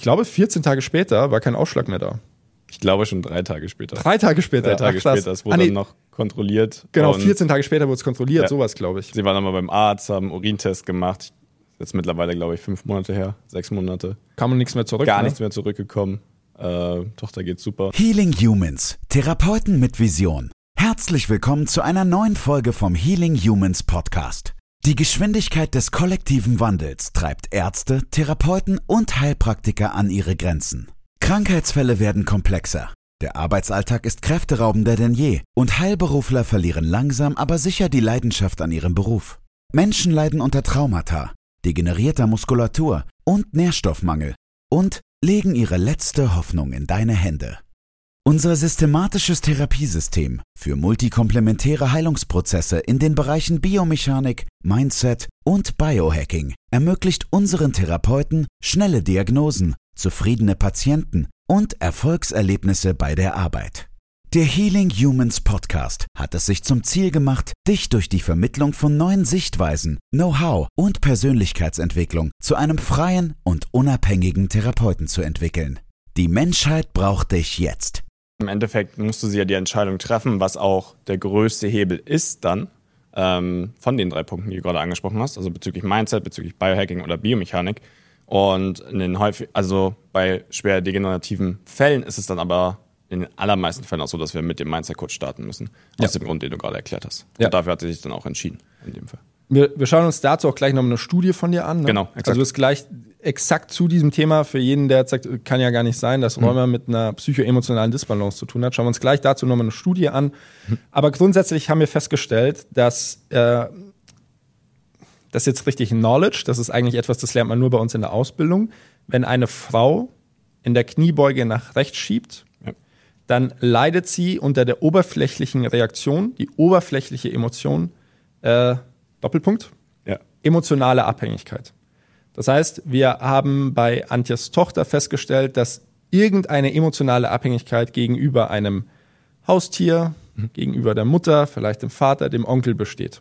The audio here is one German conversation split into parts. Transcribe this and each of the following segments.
glaube, 14 Tage später war kein Ausschlag mehr da. Ich glaube schon 3 Tage später. 3 Tage später? 3 Tage später, es wurde dann noch kontrolliert. Genau, 14 Tage später wurde es kontrolliert, sowas glaube ich. Sie waren nochmal beim Arzt, haben einen Urintest gemacht. Jetzt mittlerweile, glaube ich, 5 Monate her, 6 Monate. Kam nichts mehr zurück. Nichts mehr zurückgekommen. Tochter geht super. Healing Humans, Therapeuten mit Vision. Herzlich willkommen zu einer neuen Folge vom Healing Humans Podcast. Die Geschwindigkeit des kollektiven Wandels treibt Ärzte, Therapeuten und Heilpraktiker an ihre Grenzen. Krankheitsfälle werden komplexer. Der Arbeitsalltag ist kräfteraubender denn je und Heilberufler verlieren langsam, aber sicher die Leidenschaft an ihrem Beruf. Menschen leiden unter Traumata, degenerierter Muskulatur und Nährstoffmangel und legen ihre letzte Hoffnung in deine Hände. Unser systematisches Therapiesystem für multikomplementäre Heilungsprozesse in den Bereichen Biomechanik, Mindset und Biohacking ermöglicht unseren Therapeuten schnelle Diagnosen, zufriedene Patienten und Erfolgserlebnisse bei der Arbeit. Der Healing Humans Podcast hat es sich zum Ziel gemacht, dich durch die Vermittlung von neuen Sichtweisen, Know-how und Persönlichkeitsentwicklung zu einem freien und unabhängigen Therapeuten zu entwickeln. Die Menschheit braucht dich jetzt. Im Endeffekt musst du sie ja die Entscheidung treffen, was auch der größte Hebel ist dann von den 3 Punkten, die du gerade angesprochen hast, also bezüglich Mindset, bezüglich Biohacking oder Biomechanik. Und bei schwer degenerativen Fällen ist es dann aber in den allermeisten Fällen auch so, dass wir mit dem Mindset-Coach starten müssen. Aus dem Grund, den du gerade erklärt hast. Ja. Und dafür hat sie sich dann auch entschieden, in dem Fall. Wir schauen uns dazu auch gleich noch eine Studie von dir an. Ne? Genau, exakt. Also ist gleich exakt zu diesem Thema für jeden, der jetzt sagt, kann ja gar nicht sein, dass Rheuma mit einer psychoemotionalen Disbalance zu tun hat. Schauen wir uns gleich dazu nochmal eine Studie an. Aber grundsätzlich haben wir festgestellt, dass das ist jetzt richtig Knowledge, das ist eigentlich etwas, das lernt man nur bei uns in der Ausbildung. Wenn eine Frau in der Kniebeuge nach rechts schiebt, dann leidet sie unter der oberflächlichen Reaktion, die oberflächliche Emotion, Doppelpunkt, emotionale Abhängigkeit. Das heißt, wir haben bei Antjes Tochter festgestellt, dass irgendeine emotionale Abhängigkeit gegenüber einem Haustier, gegenüber der Mutter, vielleicht dem Vater, dem Onkel besteht.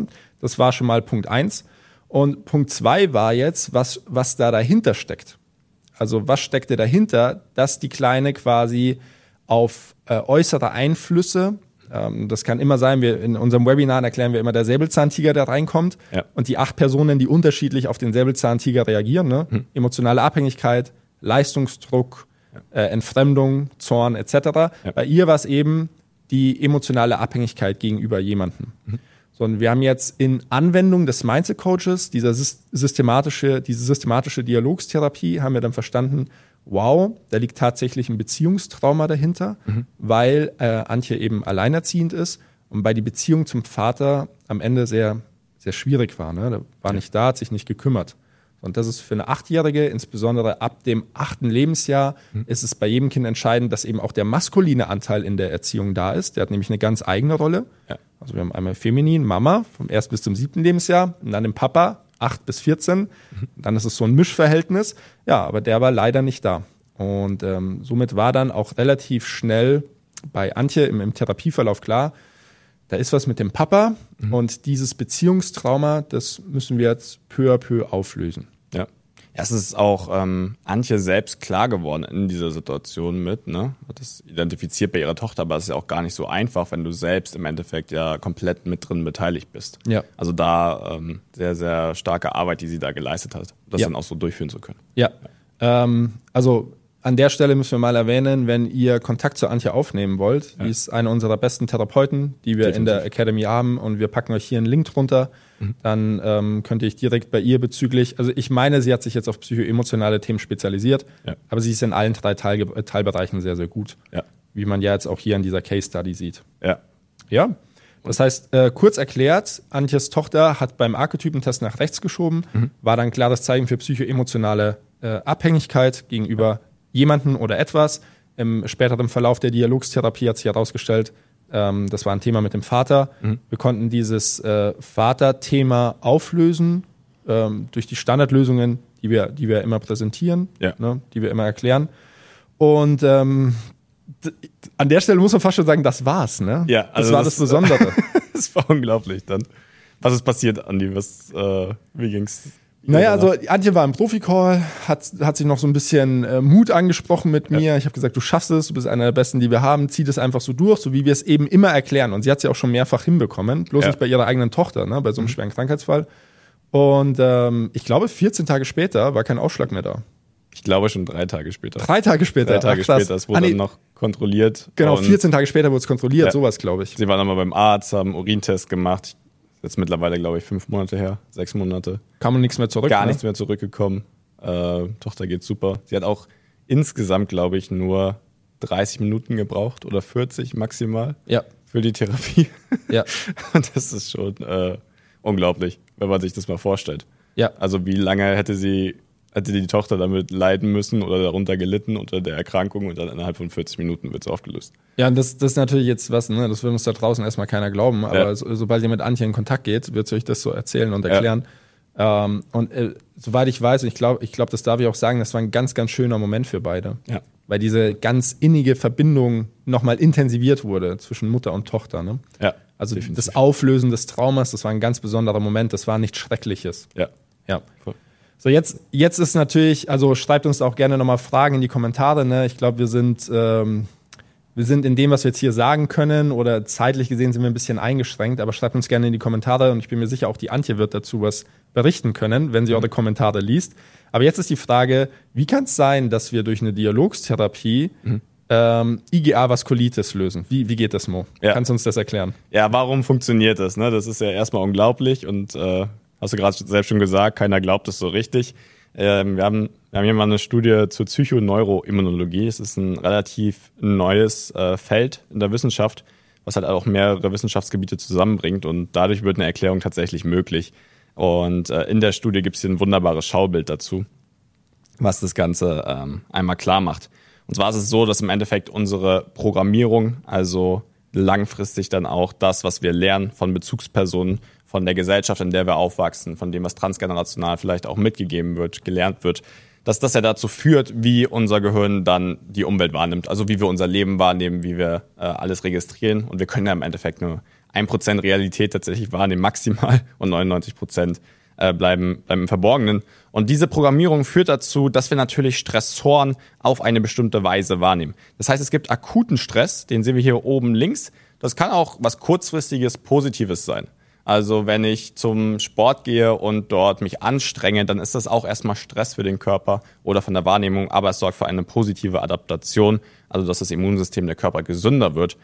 Das war schon mal Punkt 1. Und Punkt 2 war jetzt, was da dahinter steckt. Also was steckte dahinter, dass die Kleine quasi auf äußere Einflüsse, das kann immer sein, in unserem Webinar erklären wir immer der Säbelzahntiger, der reinkommt und die 8 Personen, die unterschiedlich auf den Säbelzahntiger reagieren. Ne? Emotionale Abhängigkeit, Leistungsdruck, Entfremdung, Zorn etc. Bei ihr war es eben die emotionale Abhängigkeit gegenüber jemandem. Sondern wir haben jetzt in Anwendung des Mindset-Coaches, diese systematische Dialogstherapie, haben wir dann verstanden, wow, da liegt tatsächlich ein Beziehungstrauma dahinter, weil Antje eben alleinerziehend ist und bei die Beziehung zum Vater am Ende sehr, sehr schwierig war. Ne? Der war nicht da, hat sich nicht gekümmert. Und das ist für eine 8-Jährige, insbesondere ab dem 8. Lebensjahr, ist es bei jedem Kind entscheidend, dass eben auch der maskuline Anteil in der Erziehung da ist. Der hat nämlich eine ganz eigene Rolle. Ja. Also wir haben einmal feminin, Mama, vom 1. bis zum 7. Lebensjahr und dann den Papa, 8 bis 14. Dann ist es so ein Mischverhältnis. Ja, aber der war leider nicht da. Und somit war dann auch relativ schnell bei Antje im Therapieverlauf klar, da ist was mit dem Papa und dieses Beziehungstrauma, das müssen wir jetzt peu à peu auflösen. Ja, es ist auch Antje selbst klar geworden in dieser Situation mit, ne? Das identifiziert bei ihrer Tochter, aber es ist ja auch gar nicht so einfach, wenn du selbst im Endeffekt ja komplett mit drin beteiligt bist. Ja. Also da sehr, sehr starke Arbeit, die sie da geleistet hat, das dann auch so durchführen zu können. Ja, also an der Stelle müssen wir mal erwähnen, wenn ihr Kontakt zu Antje aufnehmen wollt, die ist eine unserer besten Therapeuten, die wir in der Academy haben und wir packen euch hier einen Link drunter, dann könnt ihr euch direkt bei ihr bezüglich, also ich meine, sie hat sich jetzt auf psychoemotionale Themen spezialisiert, aber sie ist in allen 3 Teilbereichen sehr, sehr gut, wie man ja jetzt auch hier in dieser Case Study sieht. Ja. Das heißt, kurz erklärt, Antjes Tochter hat beim Archetypentest nach rechts geschoben, war dann klares Zeichen für psychoemotionale Abhängigkeit gegenüber jemanden oder etwas. Im späteren Verlauf der Dialogstherapie hat sich herausgestellt, das war ein Thema mit dem Vater. Wir konnten dieses Vaterthema auflösen durch die Standardlösungen, die wir immer präsentieren, ne, die wir immer erklären. Und an der Stelle muss man fast schon sagen, das war's. Ne? Ja, also das war das Besondere. Das war unglaublich dann. Was ist passiert, Andi? Wie ging's Naja, also Antje war im Profi-Call, hat sich noch so ein bisschen Mut angesprochen mit mir. Ich habe gesagt, du schaffst es, du bist einer der Besten, die wir haben. Zieh das einfach so durch, so wie wir es eben immer erklären. Und sie hat es ja auch schon mehrfach hinbekommen, bloß nicht bei ihrer eigenen Tochter, ne, bei so einem schweren Krankheitsfall. Und ich glaube, 14 Tage später war kein Ausschlag mehr da. Ich glaube schon 3 Tage später. 3 Tage später? 3 Tage später, es wurde dann noch kontrolliert. Genau, 14 Tage später wurde es kontrolliert, sowas glaube ich. Sie waren nochmal beim Arzt, haben einen Urintest gemacht. Jetzt mittlerweile, glaube ich, 5 Monate her, 6 Monate. Kam und nichts mehr zurück? Gar nichts mehr zurückgekommen. Tochter geht super. Sie hat auch insgesamt, glaube ich, nur 30 Minuten gebraucht oder 40 maximal für die Therapie. Ja. Und das ist schon unglaublich, wenn man sich das mal vorstellt. Ja. Also wie lange hätte die Tochter damit leiden müssen oder darunter gelitten unter der Erkrankung und dann innerhalb von 40 Minuten wird es aufgelöst. Ja, und das ist natürlich jetzt was, ne? Das will uns da draußen erstmal keiner glauben, aber sobald ihr mit Antje in Kontakt geht, wird sie euch das so erzählen und erklären. Ja. Soweit ich weiß, und ich glaube, das darf ich auch sagen, das war ein ganz, ganz schöner Moment für beide. Ja. Weil diese ganz innige Verbindung nochmal intensiviert wurde zwischen Mutter und Tochter. Ne? Ja, also definitiv. Das Auflösen des Traumas, das war ein ganz besonderer Moment, das war nichts Schreckliches. Ja. Voll. So, jetzt ist natürlich, also schreibt uns auch gerne nochmal Fragen in die Kommentare. Ne? Ich glaube, wir sind in dem, was wir jetzt hier sagen können, oder zeitlich gesehen sind wir ein bisschen eingeschränkt, aber schreibt uns gerne in die Kommentare und ich bin mir sicher, auch die Antje wird dazu was berichten können, wenn sie eure Kommentare liest. Aber jetzt ist die Frage, wie kann es sein, dass wir durch eine Dialogstherapie IgA-Vaskulitis lösen? Wie geht das, Mo? Ja. Kannst du uns das erklären? Ja, warum funktioniert das? Ne? Das ist ja erstmal unglaublich und hast du gerade selbst schon gesagt, keiner glaubt es so richtig. Wir haben hier mal eine Studie zur Psychoneuroimmunologie. Es ist ein relativ neues Feld in der Wissenschaft, was halt auch mehrere Wissenschaftsgebiete zusammenbringt und dadurch wird eine Erklärung tatsächlich möglich. Und in der Studie gibt es hier ein wunderbares Schaubild dazu, was das Ganze einmal klar macht. Und zwar ist es so, dass im Endeffekt unsere Programmierung, also langfristig dann auch das, was wir lernen von Bezugspersonen, von der Gesellschaft, in der wir aufwachsen, von dem, was transgenerational vielleicht auch mitgegeben wird, gelernt wird, dass das ja dazu führt, wie unser Gehirn dann die Umwelt wahrnimmt, also wie wir unser Leben wahrnehmen, wie wir alles registrieren. Und wir können ja im Endeffekt nur 1% Realität tatsächlich wahrnehmen, maximal, und 99% bleiben im Verborgenen. Und diese Programmierung führt dazu, dass wir natürlich Stressoren auf eine bestimmte Weise wahrnehmen. Das heißt, es gibt akuten Stress, den sehen wir hier oben links. Das kann auch was kurzfristiges, Positives sein. Also wenn ich zum Sport gehe und dort mich anstrenge, dann ist das auch erstmal Stress für den Körper oder von der Wahrnehmung, aber es sorgt für eine positive Adaptation, also dass das Immunsystem der Körper gesünder wird.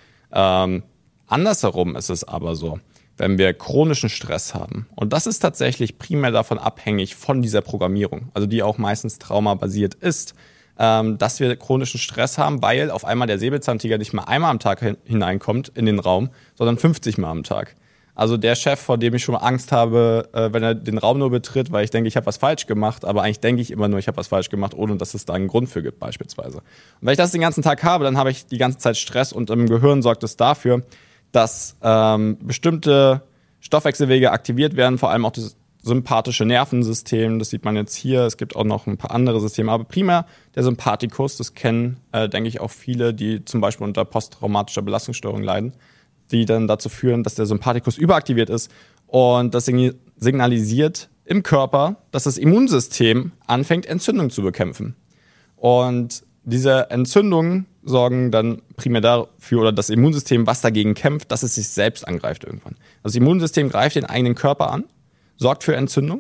Andersherum ist es aber so, wenn wir chronischen Stress haben, und das ist tatsächlich primär davon abhängig von dieser Programmierung, also die auch meistens traumabasiert ist, dass wir chronischen Stress haben, weil auf einmal der Säbelzahntiger nicht mehr einmal am Tag hineinkommt in den Raum, sondern 50 Mal am Tag. Also der Chef, vor dem ich schon Angst habe, wenn er den Raum nur betritt, weil ich denke, ich habe was falsch gemacht, aber eigentlich denke ich immer nur, ich habe was falsch gemacht, ohne dass es da einen Grund für gibt beispielsweise. Und wenn ich das den ganzen Tag habe, dann habe ich die ganze Zeit Stress und im Gehirn sorgt es dafür, dass bestimmte Stoffwechselwege aktiviert werden, vor allem auch das sympathische Nervensystem, das sieht man jetzt hier, es gibt auch noch ein paar andere Systeme, aber primär der Sympathikus, das kennen, denke ich, auch viele, die zum Beispiel unter posttraumatischer Belastungsstörung leiden, die dann dazu führen, dass der Sympathikus überaktiviert ist und das signalisiert im Körper, dass das Immunsystem anfängt, Entzündung zu bekämpfen. Und diese Entzündungen sorgen dann primär dafür, oder das Immunsystem, was dagegen kämpft, dass es sich selbst angreift irgendwann. Das Immunsystem greift den eigenen Körper an, sorgt für Entzündung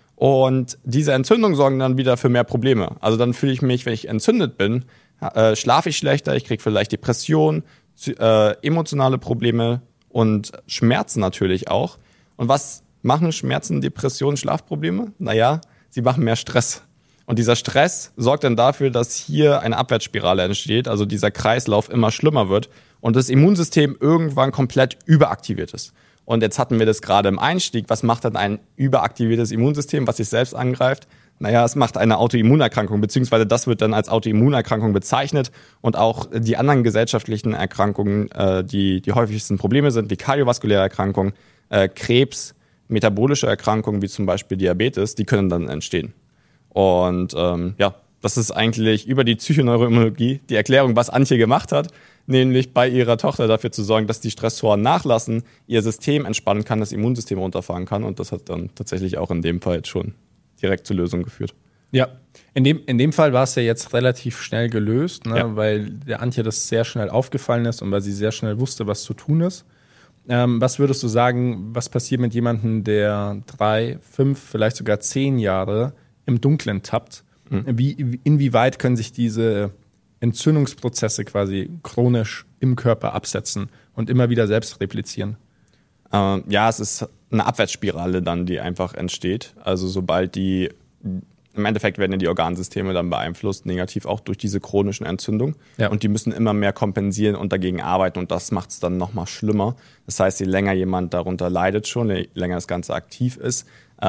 und diese Entzündungen sorgen dann wieder für mehr Probleme. Also dann fühle ich mich, wenn ich entzündet bin, schlafe ich schlechter, ich kriege vielleicht Depressionen, emotionale Probleme und Schmerzen natürlich auch. Und was machen Schmerzen, Depressionen, Schlafprobleme? Naja, sie machen mehr Stress. Und dieser Stress sorgt dann dafür, dass hier eine Abwärtsspirale entsteht, also dieser Kreislauf immer schlimmer wird und das Immunsystem irgendwann komplett überaktiviert ist. Und jetzt hatten wir das gerade im Einstieg. Was macht dann ein überaktiviertes Immunsystem, was sich selbst angreift? Naja, es macht eine Autoimmunerkrankung, beziehungsweise das wird dann als Autoimmunerkrankung bezeichnet. Und auch die anderen gesellschaftlichen Erkrankungen, die häufigsten Probleme sind, wie kardiovaskuläre Erkrankungen, Krebs, metabolische Erkrankungen wie zum Beispiel Diabetes, die können dann entstehen. Und das ist eigentlich über die Psychoneuroimmunologie die Erklärung, was Antje gemacht hat, nämlich bei ihrer Tochter dafür zu sorgen, dass die Stressoren nachlassen, ihr System entspannen kann, das Immunsystem runterfahren kann. Und das hat dann tatsächlich auch in dem Fall jetzt schon direkt zur Lösung geführt. Ja, in dem Fall war es ja jetzt relativ schnell gelöst, ne? Ja. Weil der Antje das sehr schnell aufgefallen ist und weil sie sehr schnell wusste, was zu tun ist. Was würdest du sagen, was passiert mit jemandem, der 3, 5, vielleicht sogar 10 Jahre im Dunkeln tappt? Inwieweit können sich diese Entzündungsprozesse quasi chronisch im Körper absetzen und immer wieder selbst replizieren? Ja, es ist eine Abwärtsspirale dann, die einfach entsteht. Also sobald im Endeffekt werden ja die Organsysteme dann beeinflusst, negativ auch durch diese chronischen Entzündungen. Ja. Und die müssen immer mehr kompensieren und dagegen arbeiten und das macht es dann nochmal schlimmer. Das heißt, je länger jemand darunter leidet schon, je länger das Ganze aktiv ist,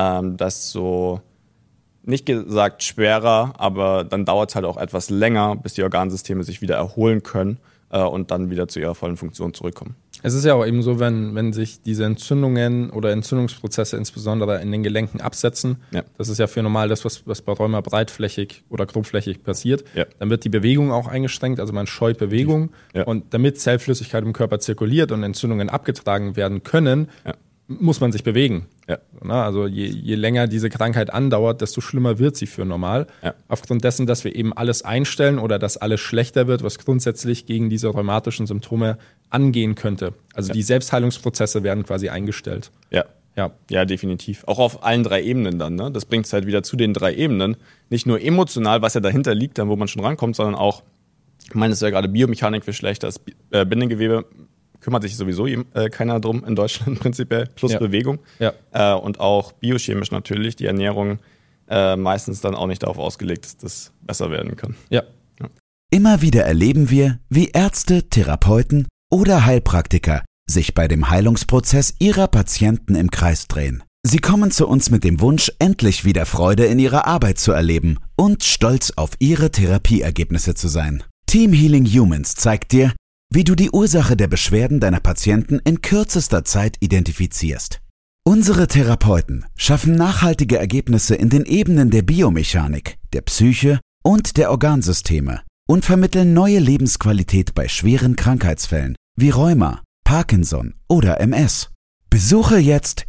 desto, nicht gesagt schwerer, aber dann dauert es halt auch etwas länger, bis die Organsysteme sich wieder erholen können und dann wieder zu ihrer vollen Funktion zurückkommen. Es ist ja auch eben so, wenn sich diese Entzündungen oder Entzündungsprozesse insbesondere in den Gelenken absetzen, das ist ja für normal das, was bei Rheuma breitflächig oder grobflächig passiert, dann wird die Bewegung auch eingeschränkt, also man scheut Bewegung und damit Zellflüssigkeit im Körper zirkuliert und Entzündungen abgetragen werden können, muss man sich bewegen. Ja. Also je länger diese Krankheit andauert, desto schlimmer wird sie für normal. Ja. Aufgrund dessen, dass wir eben alles einstellen oder dass alles schlechter wird, was grundsätzlich gegen diese rheumatischen Symptome angehen könnte. Also die Selbstheilungsprozesse werden quasi eingestellt. Ja, definitiv. Auch auf allen 3 Ebenen dann. Ne? Das bringt es halt wieder zu den 3 Ebenen. Nicht nur emotional, was ja dahinter liegt, dann wo man schon rankommt, sondern auch, ich meine, es ist ja gerade Biomechanik für schlechtes Bindegewebe, kümmert sich sowieso keiner drum in Deutschland prinzipiell, plus Bewegung. Ja. Und auch biochemisch natürlich, die Ernährung meistens dann auch nicht darauf ausgelegt ist, dass das besser werden kann. Ja. Immer wieder erleben wir, wie Ärzte, Therapeuten oder Heilpraktiker sich bei dem Heilungsprozess ihrer Patienten im Kreis drehen. Sie kommen zu uns mit dem Wunsch, endlich wieder Freude in ihrer Arbeit zu erleben und stolz auf ihre Therapieergebnisse zu sein. Team Healing Humans zeigt dir, wie du die Ursache der Beschwerden deiner Patienten in kürzester Zeit identifizierst. Unsere Therapeuten schaffen nachhaltige Ergebnisse in den Ebenen der Biomechanik, der Psyche und der Organsysteme und vermitteln neue Lebensqualität bei schweren Krankheitsfällen wie Rheuma, Parkinson oder MS. Besuche jetzt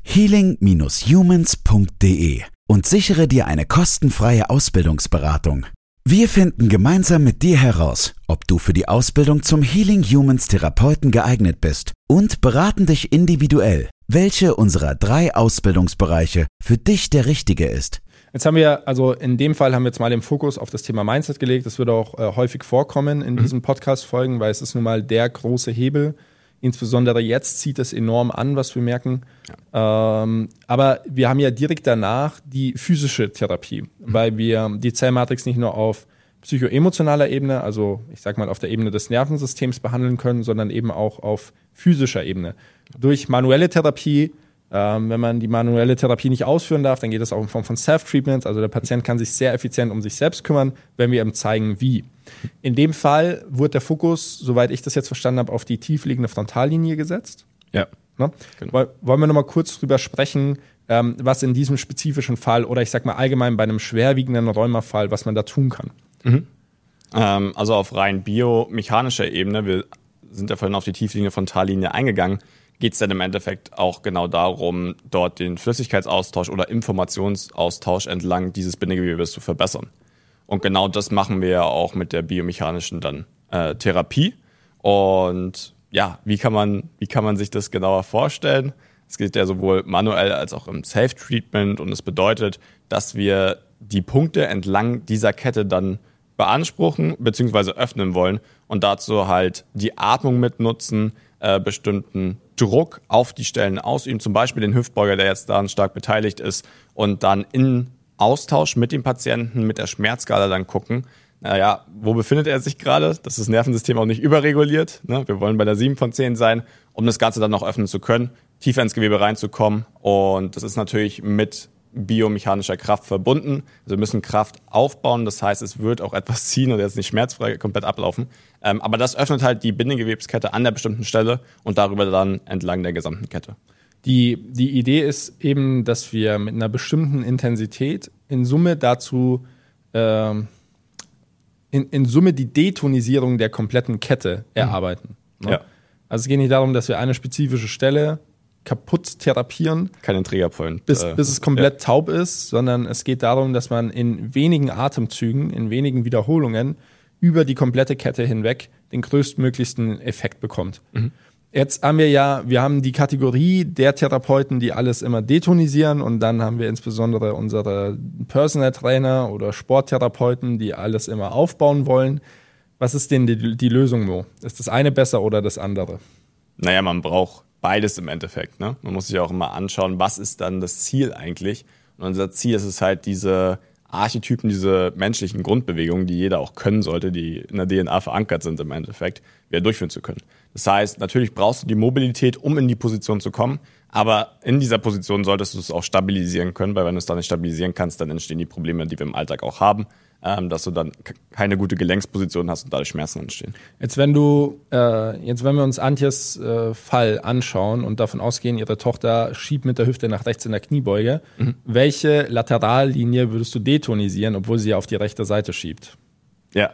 healing-humans.de und sichere dir eine kostenfreie Ausbildungsberatung. Wir finden gemeinsam mit dir heraus, ob du für die Ausbildung zum Healing Humans Therapeuten geeignet bist und beraten dich individuell, welche unserer 3 Ausbildungsbereiche für dich der richtige ist. Jetzt haben wir, also in dem Fall haben wir jetzt mal den Fokus auf das Thema Mindset gelegt. Das wird auch häufig vorkommen in diesen Podcast-Folgen, weil es ist nun mal der große Hebel. Insbesondere jetzt zieht es enorm an, was wir merken. Ja. Aber wir haben ja direkt danach die physische Therapie, weil wir die Zellmatrix nicht nur auf psychoemotionaler Ebene, also ich sag mal auf der Ebene des Nervensystems behandeln können, sondern eben auch auf physischer Ebene. Durch manuelle Therapie, wenn man die manuelle Therapie nicht ausführen darf, dann geht es auch in Form von Self-Treatment. Also der Patient kann sich sehr effizient um sich selbst kümmern, wenn wir ihm zeigen, wie. In dem Fall wurde der Fokus, soweit ich das jetzt verstanden habe, auf die tiefliegende Frontallinie gesetzt. Ja. Ne? Genau. Wollen wir nochmal kurz drüber sprechen, was in diesem spezifischen Fall oder ich sag mal allgemein bei einem schwerwiegenden Rheumafall, was man da tun kann? Also auf rein biomechanischer Ebene, wir sind ja vorhin auf die tiefliegende Frontallinie eingegangen, geht es dann im Endeffekt auch genau darum, dort den Flüssigkeitsaustausch oder Informationsaustausch entlang dieses Bindegewebes zu verbessern. Und genau das machen wir ja auch mit der biomechanischen dann Therapie. Und ja, wie kann man sich das genauer vorstellen? Es geht ja sowohl manuell als auch im Self-Treatment und es bedeutet, dass wir die Punkte entlang dieser Kette dann beanspruchen bzw. öffnen wollen und dazu halt die Atmung mitnutzen, bestimmten Druck auf die Stellen ausüben, zum Beispiel den Hüftbeuger, der jetzt daran stark beteiligt ist und dann in Austausch mit dem Patienten, mit der Schmerzskala dann gucken, naja, wo befindet er sich gerade, dass das Nervensystem auch nicht überreguliert. Ne? Wir wollen bei der 7 von 10 sein, um das Ganze dann noch öffnen zu können, tiefer ins Gewebe reinzukommen und das ist natürlich mit biomechanischer Kraft verbunden. Also wir müssen Kraft aufbauen, das heißt, es wird auch etwas ziehen und jetzt nicht schmerzfrei komplett ablaufen. Aber das öffnet halt die Bindegewebskette an der bestimmten Stelle und darüber dann entlang der gesamten Kette. Die Idee ist eben, dass wir mit einer bestimmten Intensität in Summe dazu in Summe die Detonisierung der kompletten Kette erarbeiten. Ne? Ja. Also es geht nicht darum, dass wir eine spezifische Stelle kaputt therapieren. Keine Triggerpoint. Bis es komplett taub ist, sondern es geht darum, dass man in wenigen Atemzügen, in wenigen Wiederholungen über die komplette Kette hinweg den größtmöglichsten Effekt bekommt. Jetzt haben wir haben die Kategorie der Therapeuten, die alles immer detonisieren, und dann haben wir insbesondere unsere Personal Trainer oder Sporttherapeuten, die alles immer aufbauen wollen. Was ist denn die Lösung, Mo? Ist das eine besser oder das andere? Naja, man braucht beides im Endeffekt. Ne? Man muss sich auch immer anschauen, was ist dann das Ziel eigentlich? Und unser Ziel ist es halt, diese Archetypen, diese menschlichen Grundbewegungen, die jeder auch können sollte, die in der DNA verankert sind im Endeffekt, wieder durchführen zu können. Das heißt, natürlich brauchst du die Mobilität, um in die Position zu kommen, aber in dieser Position solltest du es auch stabilisieren können, weil wenn du es dann nicht stabilisieren kannst, dann entstehen die Probleme, die wir im Alltag auch haben, dass du dann keine gute Gelenksposition hast und dadurch Schmerzen entstehen. Jetzt, wenn wir uns Antjes Fall anschauen und davon ausgehen, ihre Tochter schiebt mit der Hüfte nach rechts in der Kniebeuge, welche Laterallinie würdest du detonisieren, obwohl sie ja auf die rechte Seite schiebt? Ja,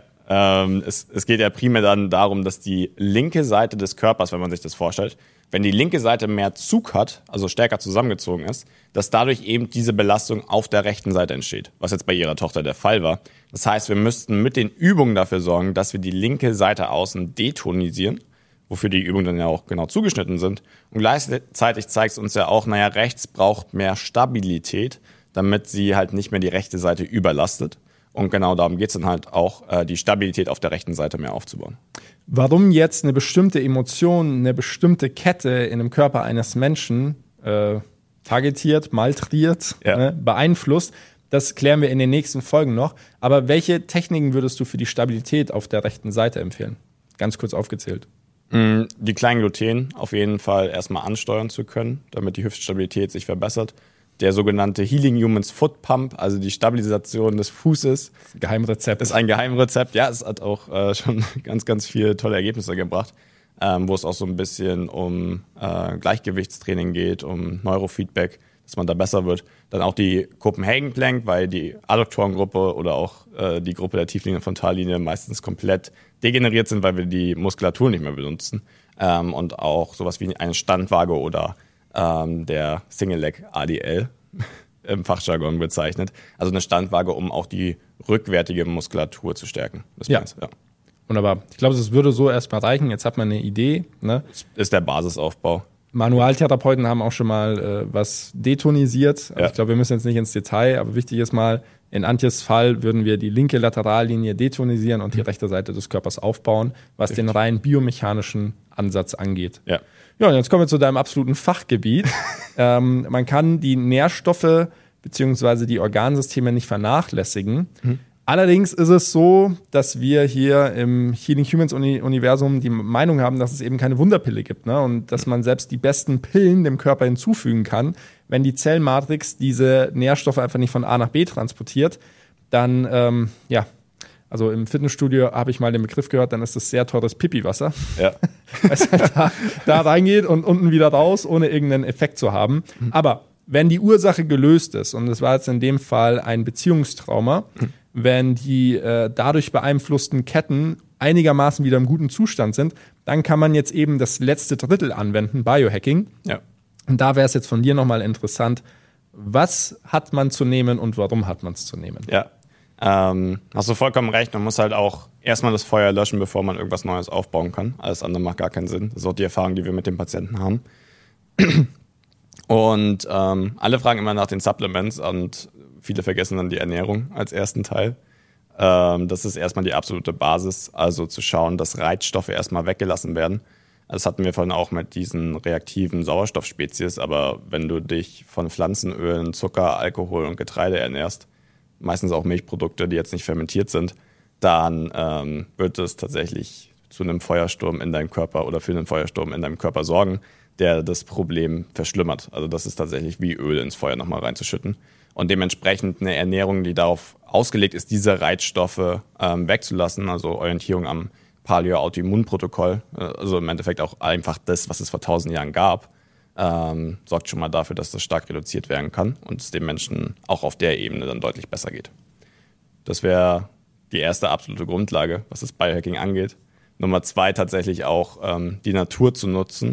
es geht ja primär dann darum, dass die linke Seite des Körpers, wenn man sich das vorstellt, wenn die linke Seite mehr Zug hat, also stärker zusammengezogen ist, dass dadurch eben diese Belastung auf der rechten Seite entsteht, was jetzt bei ihrer Tochter der Fall war. Das heißt, wir müssten mit den Übungen dafür sorgen, dass wir die linke Seite außen detonisieren, wofür die Übungen dann ja auch genau zugeschnitten sind. Und gleichzeitig zeigt es uns ja auch, rechts braucht mehr Stabilität, damit sie halt nicht mehr die rechte Seite überlastet. Und genau darum geht es dann halt auch, die Stabilität auf der rechten Seite mehr aufzubauen. Warum jetzt eine bestimmte Emotion, eine bestimmte Kette in dem Körper eines Menschen targetiert, maltriert, beeinflusst, das klären wir in den nächsten Folgen noch. Aber welche Techniken würdest du für die Stabilität auf der rechten Seite empfehlen? Ganz kurz aufgezählt. Die kleinen Gluten auf jeden Fall erstmal ansteuern zu können, damit die Hüftstabilität sich verbessert. Der sogenannte Healing Humans Foot Pump, also die Stabilisation des Fußes. Geheimrezept. Ist ein Geheimrezept. Ja, es hat auch schon ganz, ganz viele tolle Ergebnisse gebracht, wo es auch so ein bisschen um Gleichgewichtstraining geht, um Neurofeedback, dass man da besser wird. Dann auch die Copenhagen Plank, weil die Adduktorengruppe oder auch die Gruppe der tiefliegenden Frontallinie meistens komplett degeneriert sind, weil wir die Muskulatur nicht mehr benutzen. Und auch sowas wie eine Standwaage oder der Single Leg ADL im Fachjargon bezeichnet. Also eine Standwaage, um auch die rückwärtige Muskulatur zu stärken. Ja. Wunderbar. Ich glaube, das würde so erstmal reichen. Jetzt hat man eine Idee. Ne? Das ist der Basisaufbau. Manualtherapeuten haben auch schon mal was detonisiert. Ja. Ich glaube, wir müssen jetzt nicht ins Detail, aber wichtig ist mal, in Antjes Fall würden wir die linke Laterallinie detonisieren und die rechte Seite des Körpers aufbauen, was den rein biomechanischen Ansatz angeht. Ja. Ja, und jetzt kommen wir zu deinem absoluten Fachgebiet. Man kann die Nährstoffe bzw. die Organsysteme nicht vernachlässigen. Allerdings ist es so, dass wir hier im Healing Humans Universum die Meinung haben, dass es eben keine Wunderpille gibt, ne? Und dass man selbst die besten Pillen dem Körper hinzufügen kann. Wenn die Zellmatrix diese Nährstoffe einfach nicht von A nach B transportiert, dann, also im Fitnessstudio habe ich mal den Begriff gehört, dann ist das sehr teures Pipi-Wasser. Ja. Weil es halt da reingeht und unten wieder raus, ohne irgendeinen Effekt zu haben. Aber wenn die Ursache gelöst ist, und das war jetzt in dem Fall ein Beziehungstrauma, wenn die dadurch beeinflussten Ketten einigermaßen wieder im guten Zustand sind, dann kann man jetzt eben das letzte Drittel anwenden, Biohacking. Ja. Und da wäre es jetzt von dir nochmal interessant, was hat man zu nehmen und warum hat man es zu nehmen? Ja. Hast du vollkommen recht, man muss halt auch erstmal das Feuer löschen, bevor man irgendwas Neues aufbauen kann. Alles andere macht gar keinen Sinn. Das ist auch die Erfahrung, die wir mit den Patienten haben. Und alle fragen immer nach den Supplements und viele vergessen dann die Ernährung als ersten Teil. Das ist erstmal die absolute Basis, also zu schauen, dass Reizstoffe erstmal weggelassen werden. Das hatten wir vorhin auch mit diesen reaktiven Sauerstoffspezies, aber wenn du dich von Pflanzenölen, Zucker, Alkohol und Getreide ernährst, meistens auch Milchprodukte, die jetzt nicht fermentiert sind, dann wird es tatsächlich zu einem Feuersturm in deinem Körper oder für einen Feuersturm in deinem Körper sorgen, der das Problem verschlimmert. Also das ist tatsächlich wie Öl ins Feuer nochmal reinzuschütten. Und dementsprechend eine Ernährung, die darauf ausgelegt ist, diese Reizstoffe wegzulassen, also Orientierung am Paleo-Autoimmunprotokoll, also im Endeffekt auch einfach das, was es vor 1000 Jahren gab, sorgt schon mal dafür, dass das stark reduziert werden kann und es dem Menschen auch auf der Ebene dann deutlich besser geht. Das wäre die erste absolute Grundlage, was das Biohacking angeht. Nummer 2 tatsächlich auch die Natur zu nutzen,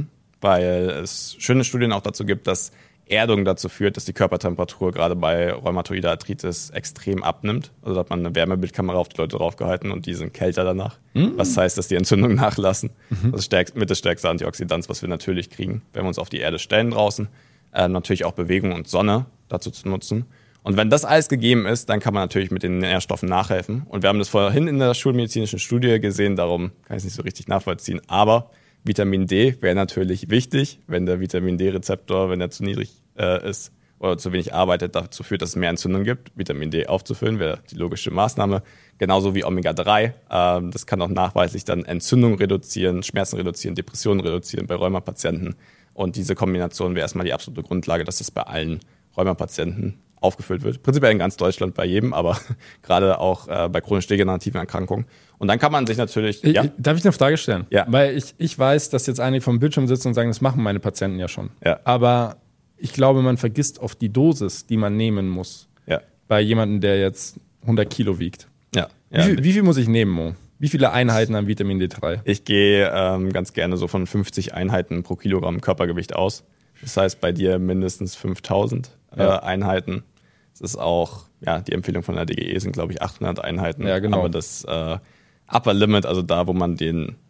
weil es schöne Studien auch dazu gibt, dass Erdung dazu führt, dass die Körpertemperatur gerade bei rheumatoider Arthritis extrem abnimmt. Also da hat man eine Wärmebildkamera auf die Leute draufgehalten und die sind kälter danach. Was heißt, dass die Entzündungen nachlassen. Das ist mit das stärkste Antioxidant, was wir natürlich kriegen, wenn wir uns auf die Erde stellen draußen. Natürlich auch Bewegung und Sonne dazu zu nutzen. Und wenn das alles gegeben ist, dann kann man natürlich mit den Nährstoffen nachhelfen. Und wir haben das vorhin in der schulmedizinischen Studie gesehen, darum kann ich es nicht so richtig nachvollziehen. Aber Vitamin D wäre natürlich wichtig, wenn der Vitamin D-Rezeptor, wenn er zu niedrig ist oder zu wenig arbeitet, dazu führt, dass es mehr Entzündung gibt. Vitamin D aufzufüllen wäre die logische Maßnahme. Genauso wie Omega-3. Das kann auch nachweislich dann Entzündung reduzieren, Schmerzen reduzieren, Depressionen reduzieren bei Rheumapatienten. Und diese Kombination wäre erstmal die absolute Grundlage, dass das bei allen Rheumapatienten aufgefüllt wird. Prinzipiell in ganz Deutschland bei jedem, aber gerade auch bei chronisch degenerativen Erkrankungen. Und dann kann man sich natürlich... Darf ich eine Frage stellen? Ja. Weil ich weiß, dass jetzt einige vom Bildschirm sitzen und sagen, das machen meine Patienten ja schon. Ja. Aber ich glaube, man vergisst oft die Dosis, die man nehmen muss. Ja. Bei jemandem, der jetzt 100 Kilo wiegt. Ja. Wie viel muss ich nehmen, Mo? Wie viele Einheiten an Vitamin D3? Ich gehe ganz gerne so von 50 Einheiten pro Kilogramm Körpergewicht aus. Das heißt bei dir mindestens 5000 Einheiten. Das ist auch, die Empfehlung von der DGE sind, glaube ich, 800 Einheiten. Ja, genau. Aber das Upper Limit, also da, wo man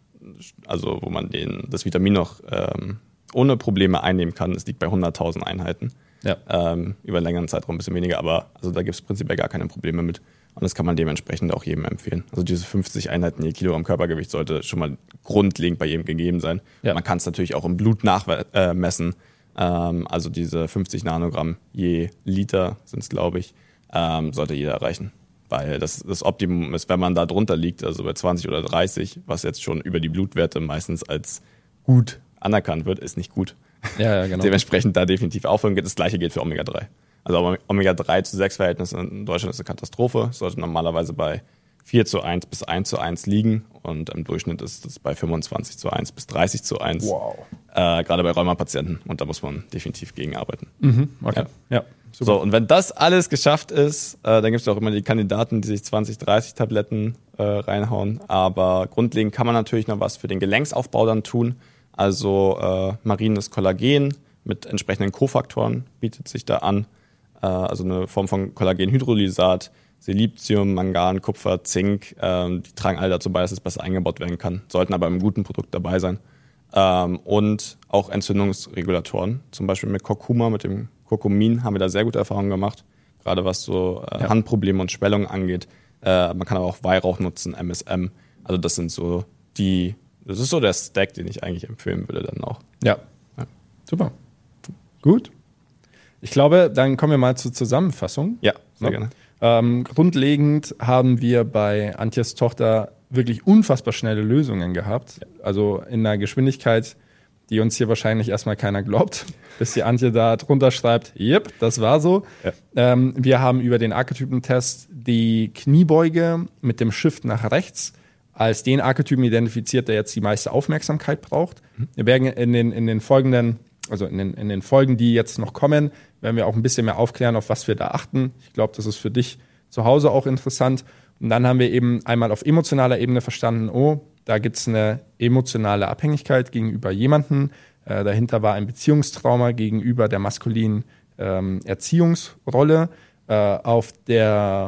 das Vitamin noch ohne Probleme einnehmen kann, das liegt bei 100.000 Einheiten. Ja. Über einen längeren Zeitraum ein bisschen weniger, aber also da gibt es prinzipiell gar keine Probleme mit. Und das kann man dementsprechend auch jedem empfehlen. Also diese 50 Einheiten je Kilogramm Körpergewicht sollte schon mal grundlegend bei jedem gegeben sein. Ja. Man kann es natürlich auch im Blut nachmessen. Also diese 50 Nanogramm je Liter sind es, glaube ich, sollte jeder erreichen. Weil das Optimum ist, wenn man da drunter liegt, also bei 20 oder 30, was jetzt schon über die Blutwerte meistens als gut anerkannt wird, ist nicht gut. Ja, genau. Dementsprechend da definitiv aufhören geht. Das gleiche gilt für Omega-3. Also Omega-3:6-Verhältnis in Deutschland ist eine Katastrophe. Es sollte normalerweise bei 4:1 bis 1:1 liegen und im Durchschnitt ist es bei 25:1 bis 30:1. Wow. Gerade bei Rheumapatienten. Und da muss man definitiv gegen arbeiten. Okay. Ja. Super. So, und wenn das alles geschafft ist, dann gibt es auch immer die Kandidaten, die sich 20, 30 Tabletten reinhauen. Aber grundlegend kann man natürlich noch was für den Gelenksaufbau dann tun. Also marines Kollagen mit entsprechenden Kofaktoren bietet sich da an. Also eine Form von Kollagenhydrolysat, Silizium, Mangan, Kupfer, Zink. Die tragen alle dazu bei, dass es besser eingebaut werden kann, sollten aber im guten Produkt dabei sein. Und auch Entzündungsregulatoren, zum Beispiel mit Kurkuma, mit dem Kurkumin haben wir da sehr gute Erfahrungen gemacht, gerade was so Handprobleme und Schwellungen angeht. Man kann aber auch Weihrauch nutzen, MSM. Also das ist so der Stack, den ich eigentlich empfehlen würde dann auch. Ja. Super. Gut. Ich glaube, dann kommen wir mal zur Zusammenfassung. Ja, sehr gerne. Grundlegend haben wir bei Antjes Tochter wirklich unfassbar schnelle Lösungen gehabt. Ja. Also in einer Geschwindigkeit, die uns hier wahrscheinlich erstmal keiner glaubt, bis die Antje da drunter schreibt, yep, das war so. Ja. Wir haben über den Archetypentest die Kniebeuge mit dem Shift nach rechts als den Archetypen identifiziert, der jetzt die meiste Aufmerksamkeit braucht. Wir werden in den folgenden, also in den Folgen, die jetzt noch kommen, werden wir auch ein bisschen mehr aufklären, auf was wir da achten. Ich glaube, das ist für dich zu Hause auch interessant. Und dann haben wir eben einmal auf emotionaler Ebene verstanden, da gibt es eine emotionale Abhängigkeit gegenüber jemandem. Dahinter war ein Beziehungstrauma gegenüber der maskulinen Erziehungsrolle. Auf der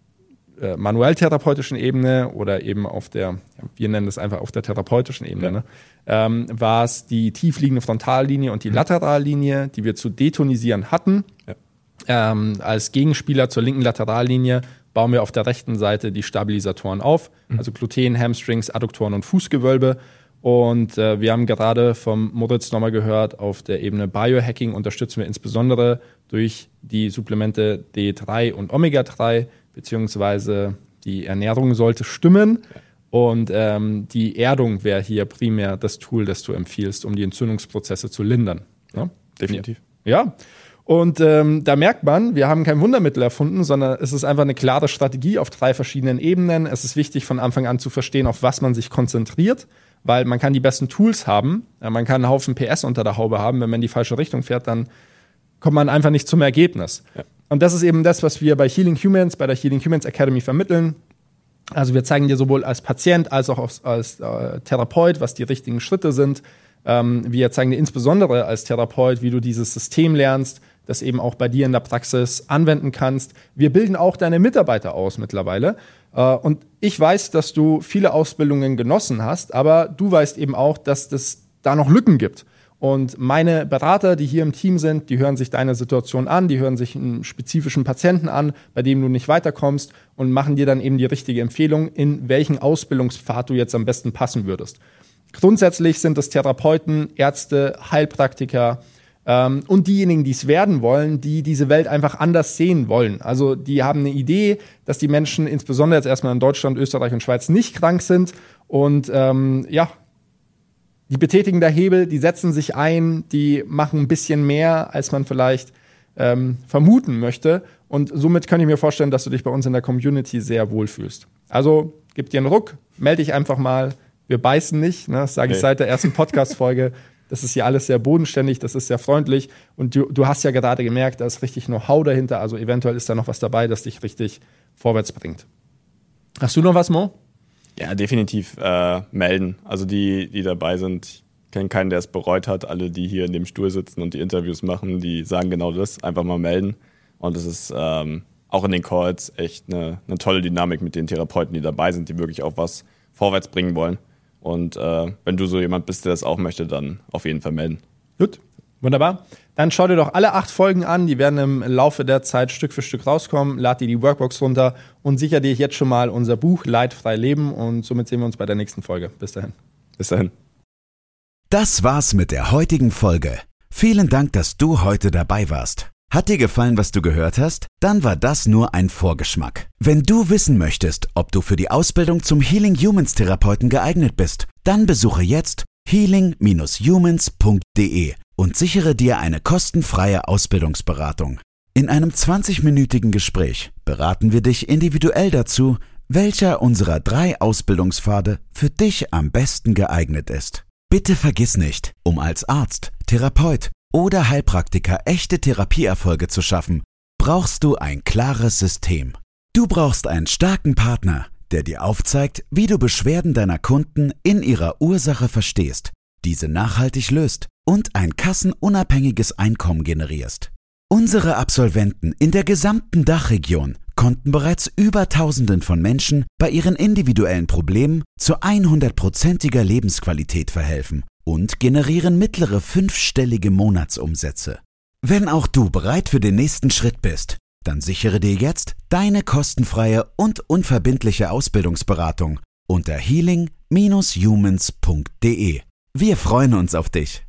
manuell-therapeutischen Ebene oder eben auf der, wir nennen das einfach auf der therapeutischen Ebene, war es die tiefliegende Frontallinie und die Laterallinie, die wir zu detonisieren hatten. Ja. Als Gegenspieler zur linken Laterallinie bauen wir auf der rechten Seite die Stabilisatoren auf, also Gluten, Hamstrings, Adduktoren und Fußgewölbe. Und wir haben gerade vom Moritz nochmal gehört, auf der Ebene Biohacking unterstützen wir insbesondere durch die Supplemente D3 und Omega-3, beziehungsweise die Ernährung sollte stimmen. Ja. Und die Erdung wäre hier primär das Tool, das du empfiehlst, um die Entzündungsprozesse zu lindern. Ja? Definitiv. Ja. Und da merkt man, wir haben kein Wundermittel erfunden, sondern es ist einfach eine klare Strategie auf 3 verschiedenen Ebenen. Es ist wichtig, von Anfang an zu verstehen, auf was man sich konzentriert, weil man kann die besten Tools haben, man kann einen Haufen PS unter der Haube haben, wenn man in die falsche Richtung fährt, dann kommt man einfach nicht zum Ergebnis. Ja. Und das ist eben das, was wir bei Healing Humans, bei der Healing Humans Academy vermitteln. Also wir zeigen dir sowohl als Patient als auch als Therapeut, was die richtigen Schritte sind. Wir zeigen dir insbesondere als Therapeut, wie du dieses System lernst, das eben auch bei dir in der Praxis anwenden kannst. Wir bilden auch deine Mitarbeiter aus mittlerweile. Und ich weiß, dass du viele Ausbildungen genossen hast, aber du weißt eben auch, dass es da noch Lücken gibt. Und meine Berater, die hier im Team sind, die hören sich deine Situation an, die hören sich einen spezifischen Patienten an, bei dem du nicht weiterkommst und machen dir dann eben die richtige Empfehlung, in welchen Ausbildungspfad du jetzt am besten passen würdest. Grundsätzlich sind es Therapeuten, Ärzte, Heilpraktiker und diejenigen, die es werden wollen, die diese Welt einfach anders sehen wollen. Also die haben eine Idee, dass die Menschen insbesondere jetzt erstmal in Deutschland, Österreich und Schweiz nicht krank sind und die betätigen da Hebel, die setzen sich ein, die machen ein bisschen mehr, als man vielleicht vermuten möchte. Und somit kann ich mir vorstellen, dass du dich bei uns in der Community sehr wohlfühlst. Also gib dir einen Ruck, melde dich einfach mal. Wir beißen nicht, ne? Das sage ich seit der ersten Podcast-Folge. Das ist hier alles sehr bodenständig, das ist sehr freundlich. Und du hast ja gerade gemerkt, da ist richtig Know-how dahinter. Also eventuell ist da noch was dabei, das dich richtig vorwärts bringt. Hast du noch was, Mo? Ja, definitiv melden. Also die dabei sind, ich kenne keinen, der es bereut hat. Alle, die hier in dem Stuhl sitzen und die Interviews machen, die sagen genau das. Einfach mal melden. Und es ist auch in den Calls echt eine tolle Dynamik mit den Therapeuten, die dabei sind, die wirklich auch was vorwärts bringen wollen. Und wenn du so jemand bist, der das auch möchte, dann auf jeden Fall melden. Gut, wunderbar. Dann schau dir doch alle 8 Folgen an. Die werden im Laufe der Zeit Stück für Stück rauskommen. Lad dir die Workbox runter und sicher dir jetzt schon mal unser Buch Leidfrei Leben. Und somit sehen wir uns bei der nächsten Folge. Bis dahin. Bis dahin. Das war's mit der heutigen Folge. Vielen Dank, dass du heute dabei warst. Hat dir gefallen, was du gehört hast? Dann war das nur ein Vorgeschmack. Wenn du wissen möchtest, ob du für die Ausbildung zum Healing Humans Therapeuten geeignet bist, dann besuche jetzt healing-humans.de und sichere dir eine kostenfreie Ausbildungsberatung. In einem 20-minütigen Gespräch beraten wir dich individuell dazu, welcher unserer 3 Ausbildungspfade für dich am besten geeignet ist. Bitte vergiss nicht, um als Arzt, Therapeut oder Heilpraktiker echte Therapieerfolge zu schaffen, brauchst du ein klares System. Du brauchst einen starken Partner, der dir aufzeigt, wie du Beschwerden deiner Kunden in ihrer Ursache verstehst, diese nachhaltig löst und ein kassenunabhängiges Einkommen generierst. Unsere Absolventen in der gesamten Dachregion konnten bereits über Tausenden von Menschen bei ihren individuellen Problemen zu 100%iger Lebensqualität verhelfen und generieren mittlere 5-stellige Monatsumsätze. Wenn auch du bereit für den nächsten Schritt bist, dann sichere dir jetzt deine kostenfreie und unverbindliche Ausbildungsberatung unter healing-humans.de. Wir freuen uns auf dich.